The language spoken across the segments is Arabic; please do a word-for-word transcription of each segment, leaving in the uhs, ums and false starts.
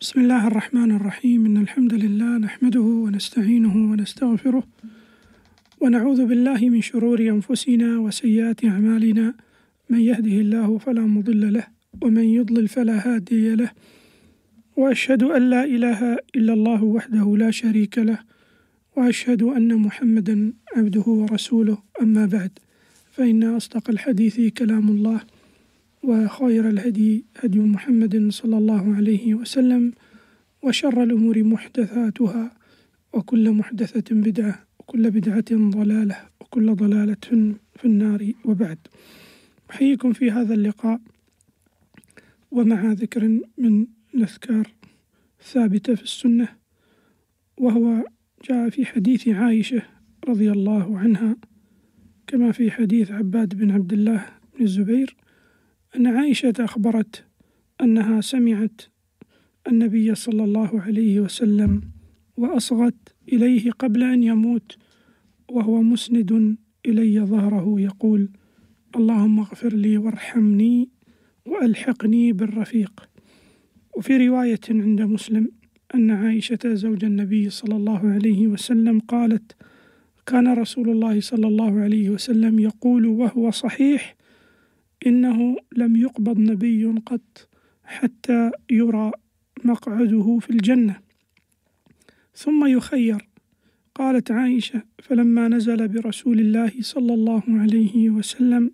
بسم الله الرحمن الرحيم. إن الحمد لله نحمده ونستعينه ونستغفره ونعوذ بالله من شرور أنفسنا وسيئات أعمالنا، من يهده الله فلا مضل له ومن يضلل فلا هادي له، وأشهد أن لا إله إلا الله وحده لا شريك له، وأشهد أن محمدا عبده ورسوله. أما بعد، فإن أصدق الحديث كلام الله، وخير الهدي هدي محمد صلى الله عليه وسلم، وشر الأمور محدثاتها، وكل محدثة بدعة، وكل بدعة ضلالة، وكل ضلالة في النار. وبعد، أحييكم في هذا اللقاء ومع ذكر من الأذكار الثابتة في السنة، وهو جاء في حديث عائشة رضي الله عنها كما في حديث عباد بن عبد الله بن الزبير، أن عائشة أخبرت أنها سمعت النبي صلى الله عليه وسلم وأصغت إليه قبل أن يموت وهو مسند إلي ظهره يقول: اللهم اغفر لي وارحمني وألحقني بالرفيق. وفي رواية عند مسلم أن عائشة زوج النبي صلى الله عليه وسلم قالت: كان رسول الله صلى الله عليه وسلم يقول وهو صحيح: إنه لم يقبض نبي قط حتى يرى مقعده في الجنة ثم يخير. قالت عائشة: فلما نزل برسول الله صلى الله عليه وسلم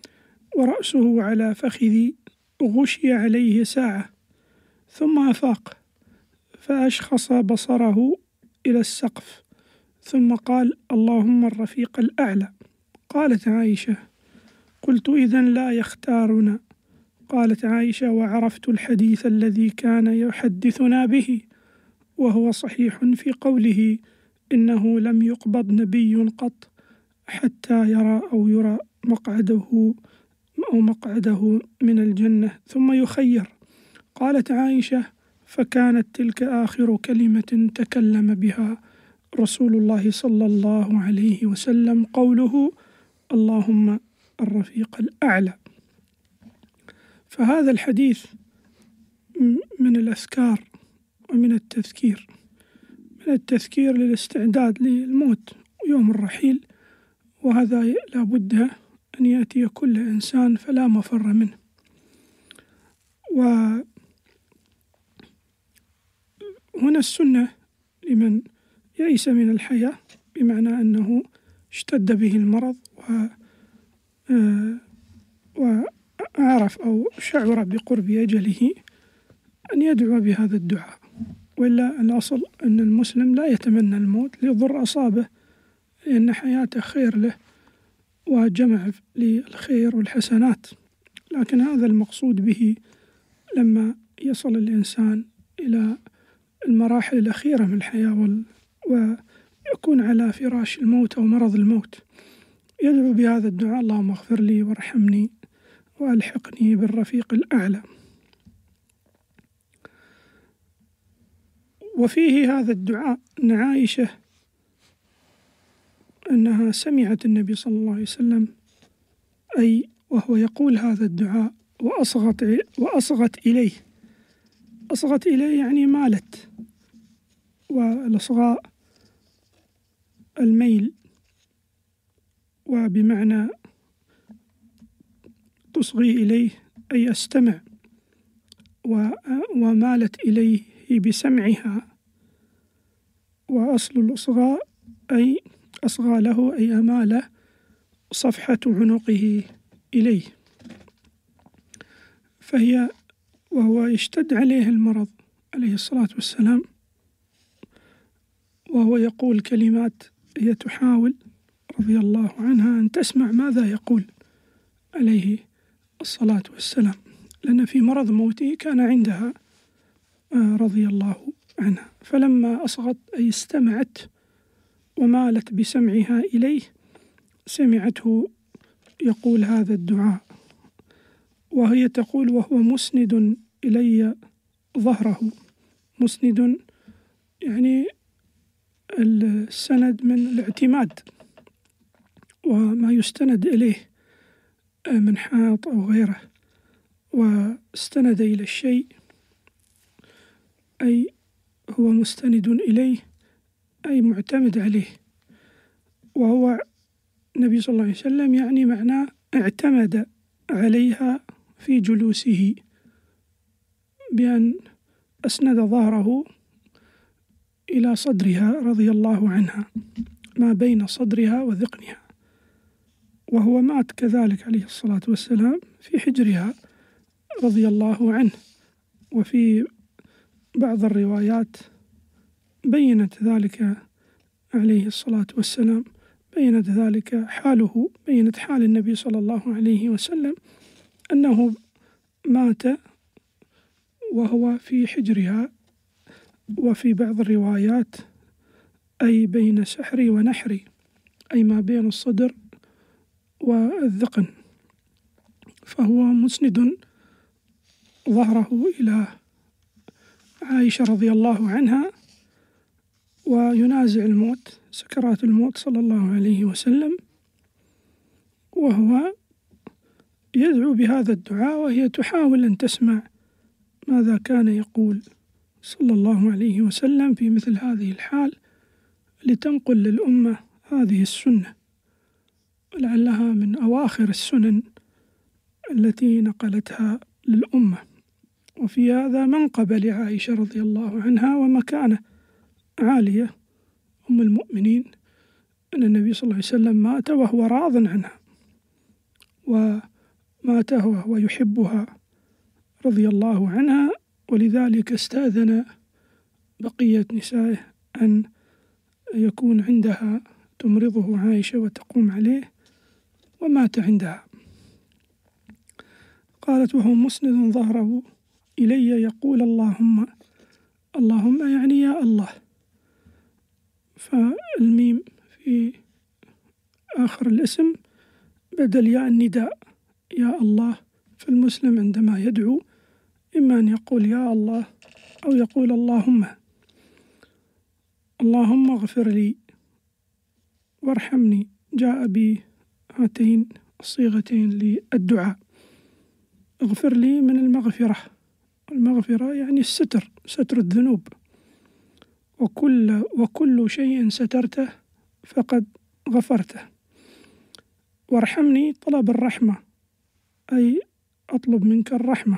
ورأسه على فخذي غشي عليه ساعة ثم أفاق فأشخص بصره إلى السقف ثم قال: اللهم الرفيق الأعلى. قالت عائشة: قلت: إذن لا يختارنا. قالت عائشة: وعرفت الحديث الذي كان يحدثنا به، وهو صحيح في قوله: إنه لم يقبض نبي قط حتى يرى أو يرى مقعده أو مقعده من الجنة ثم يخير. قالت عائشة: فكانت تلك آخر كلمة تكلم بها رسول الله صلى الله عليه وسلم، قوله: اللهم الرفيق الأعلى. فهذا الحديث من الأذكار ومن التذكير من التذكير للاستعداد للموت ويوم الرحيل، وهذا لا بد أن يأتي كل إنسان فلا مفر منه. وهنا السنة لمن يئس من الحياة، بمعنى أنه اشتد به المرض و وعرف أو شعر بقرب أجله، أن يدعو بهذا الدعاء. وإلا الأصل أن المسلم لا يتمنى الموت ليضر أصابه، لأن حياته خير له وجمع للخير والحسنات. لكن هذا المقصود به لما يصل الإنسان إلى المراحل الأخيرة من الحياة ويكون على فراش الموت أو مرض الموت، يدعو بهذا الدعاء: اللهم اغفر لي وارحمني وألحقني بالرفيق الأعلى. وفيه هذا الدعاء أن عائشة أنها سمعت النبي صلى الله عليه وسلم أي وهو يقول هذا الدعاء وأصغت وأصغت إليه. أصغت إليه يعني مالت، والإصغاء الميل، وبمعنى تصغي إليه أي أستمع، ومالت إليه بسمعها. وأصل الإصغاء أي أصغى له أي أمال صفحة عنقه إليه. فهي وهو يشتد عليه المرض عليه الصلاة والسلام، وهو يقول كلمات، هي تحاول رضي الله عنها أن تسمع ماذا يقول عليه الصلاة والسلام، لأن في مرض موته كان عندها رضي الله عنها. فلما أصغت أي استمعت ومالت بسمعها إليه، سمعته يقول هذا الدعاء، وهي تقول وهو مسند إلي ظهره. مسند يعني السند من الاعتماد، وما يستند إليه من حائط أو غيره، واستند إلى الشيء أي هو مستند إليه أي معتمد عليه، وهو النبي صلى الله عليه وسلم يعني معناه اعتمد عليها في جلوسه بأن أسند ظهره إلى صدرها رضي الله عنها، ما بين صدرها وذقنها، وهو مات كذلك عليه الصلاة والسلام في حجرها رضي الله عنه. وفي بعض الروايات بينت ذلك عليه الصلاة والسلام، بينت ذلك حاله، بينت حال النبي صلى الله عليه وسلم أنه مات وهو في حجرها، وفي بعض الروايات أي بين سحري ونحري، أي ما بين الصدر والذقن، فهو مسند ظهره إلى عائشة رضي الله عنها وينازع الموت، سكرات الموت صلى الله عليه وسلم، وهو يدعو بهذا الدعاء وهي تحاول أن تسمع ماذا كان يقول صلى الله عليه وسلم في مثل هذه الحال، لتنقل للأمة هذه السنة، ولعلها من أواخر السنن التي نقلتها للأمة. وفي هذا منقبة لعائشة رضي الله عنها ومكانة عالية أم المؤمنين، أن النبي صلى الله عليه وسلم مات وهو راض عنها، ومات وهو يحبها رضي الله عنها، ولذلك استأذن بقية نسائه أن يكون عندها تمرضه عائشة وتقوم عليه، ومات عندها. قالت وهو مسند ظهره إلي يقول اللهم، اللهم يعني يا الله، فالميم في آخر الاسم بدل ياء النداء يا الله. فالمسلم عندما يدعو إما أن يقول يا الله أو يقول اللهم. اللهم اغفر لي وارحمني جاء بهاتين الصيغتين للدعاء. اغفر لي من المغفرة، المغفرة يعني الستر، ستر الذنوب، وكل وكل شيء سترته فقد غفرته. وارحمني طلب الرحمة، أي أطلب منك الرحمة،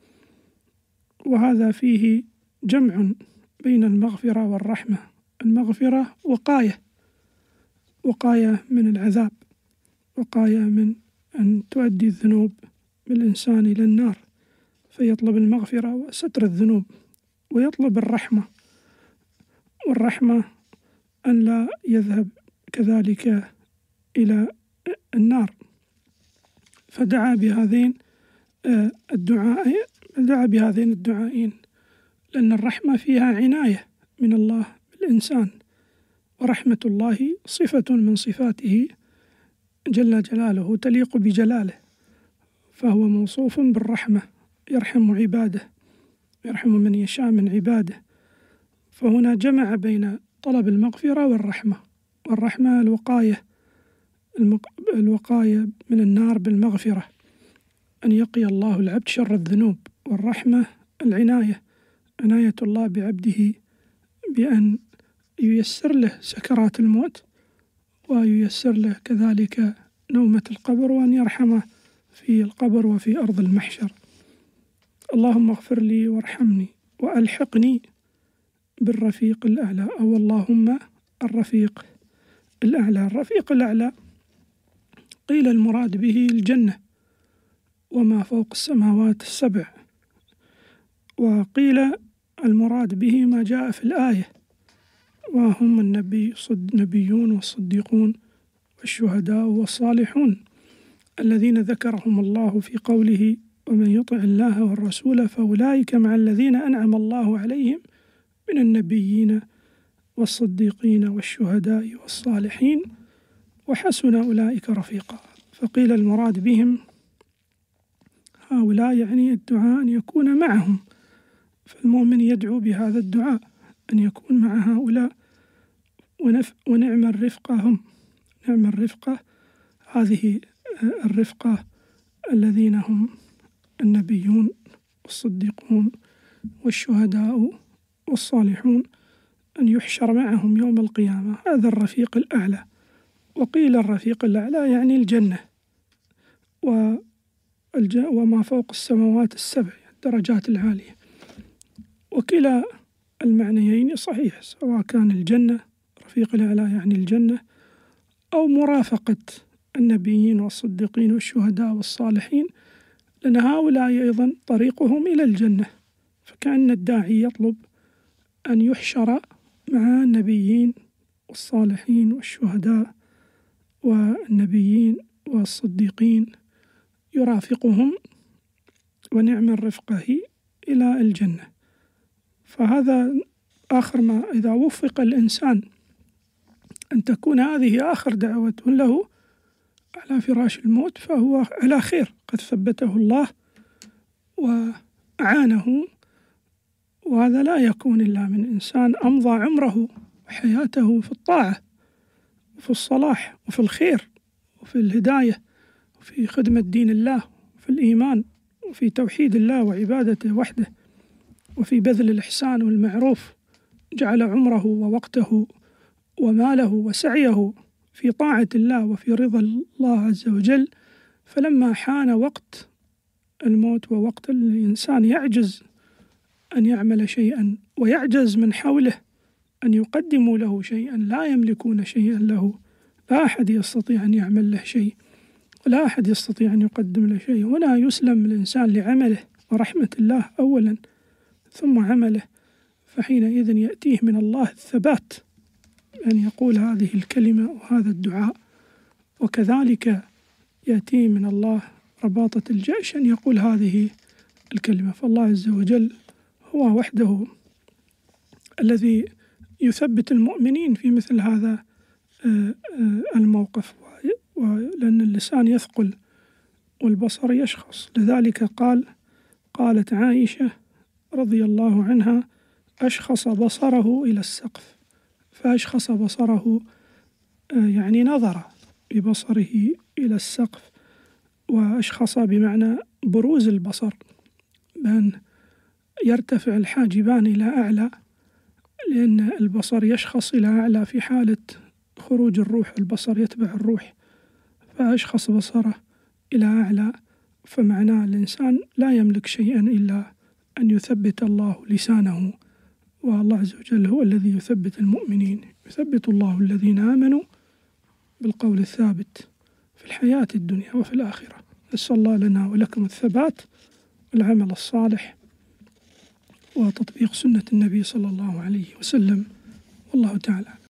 وهذا فيه جمع بين المغفرة والرحمة. المغفرة وقاية، وقاية من العذاب، وقاية من أن تؤدي الذنوب بالإنسان إلى النار، فيطلب المغفرة وستر الذنوب، ويطلب الرحمة، والرحمة أن لا يذهب كذلك إلى النار. فدعا بهذين الدعاء دعا بهذين الدعائين، لأن الرحمة فيها عناية من الله بالإنسان، ورحمة الله صفة من صفاته جل جلاله تليق بجلاله، فهو موصوف بالرحمة، يرحم عباده، يرحم من يشاء من عباده. فهنا جمع بين طلب المغفرة والرحمة، والرحمة الوقاية، الوقاية من النار بالمغفرة، أن يقي الله العبد شر الذنوب، والرحمة العناية، عناية الله بعبده بأن ييسر له سكرات الموت، وييسر له كذلك نومة القبر، وأن يرحمه في القبر وفي أرض المحشر. اللهم اغفر لي وارحمني وألحقني بالرفيق الأعلى، أو اللهم الرفيق الأعلى. الرفيق الأعلى قيل المراد به الجنة وما فوق السماوات السبع، وقيل المراد به ما جاء في الآية، وهم النبي صد نبيون والصديقون والشهداء والصالحون الذين ذكرهم الله في قوله ومن يطع الله والرسول فأولئك مع الذين أنعم الله عليهم من النبيين والصديقين والشهداء والصالحين وحسن أولئك رفيقا. فقيل المراد بهم هؤلاء يعني الدعاء أن يكون معهم، فالمؤمن يدعو بهذا الدعاء أن يكون مع هؤلاء، ونف ونعم الرفقة هم، نعم الرفقة هذه الرفقة الذين هم النبيون والصديقون والشهداء والصالحون أن يحشر معهم يوم القيامة. هذا الرفيق الأعلى. وقيل الرفيق الأعلى يعني الجنة وما فوق السماوات السبع، الدرجات العالية. وكلا المعنيين صحيح، سواء كان الجنة رفيق الأعلى يعني الجنة، أو مرافقة النبيين والصديقين والشهداء والصالحين، لأن هؤلاء أيضا طريقهم إلى الجنة. فكأن الداعي يطلب أن يحشر مع النبيين والصالحين والشهداء والنبيين والصديقين، يرافقهم ونعم الرفقة إلى الجنة. فهذا آخر ما إذا وفق الإنسان أن تكون هذه آخر دعوة له على فراش الموت، فهو على خير، قد ثبته الله وأعانه. وهذا لا يكون إلا من إنسان أمضى عمره وحياته في الطاعة وفي الصلاح وفي الخير وفي الهداية وفي خدمة دين الله وفي الإيمان وفي توحيد الله وعبادته وحده وفي بذل الإحسان والمعروف، جعل عمره ووقته وماله وسعيه في طاعة الله وفي رضا الله عز وجل. فلما حان وقت الموت ووقت الإنسان يعجز أن يعمل شيئا، ويعجز من حوله أن يقدموا له شيئا، لا يملكون شيئا له، لا أحد يستطيع أن يعمل له شيء ولا أحد يستطيع أن يقدم له شيء. هنا يسلم الإنسان لعمله ورحمة الله أولا ثم عمله، فحينئذ يأتيه من الله الثبات أن يقول هذه الكلمة وهذا الدعاء، وكذلك يأتيه من الله رباطة الجأش أن يقول هذه الكلمة. فالله عز وجل هو وحده الذي يثبت المؤمنين في مثل هذا الموقف، لأن اللسان يثقل والبصر يشخص. لذلك قال قالت عائشة رضي الله عنها: أشخص بصره إلى السقف. فأشخص بصره يعني نظر ببصره إلى السقف، وأشخص بمعنى بروز البصر، بأن يرتفع الحاجبان إلى أعلى، لأن البصر يشخص إلى أعلى في حالة خروج الروح، البصر يتبع الروح. فأشخص بصره إلى أعلى، فمعناه الإنسان لا يملك شيئا إلا أن يثبت الله لسانه، والله عز وجل هو الذي يثبت المؤمنين. يثبت الله الذين آمنوا بالقول الثابت في الحياة الدنيا وفي الآخرة. نسأل الله لنا ولكم الثبات والعمل الصالح وتطبيق سنة النبي صلى الله عليه وسلم، والله تعالى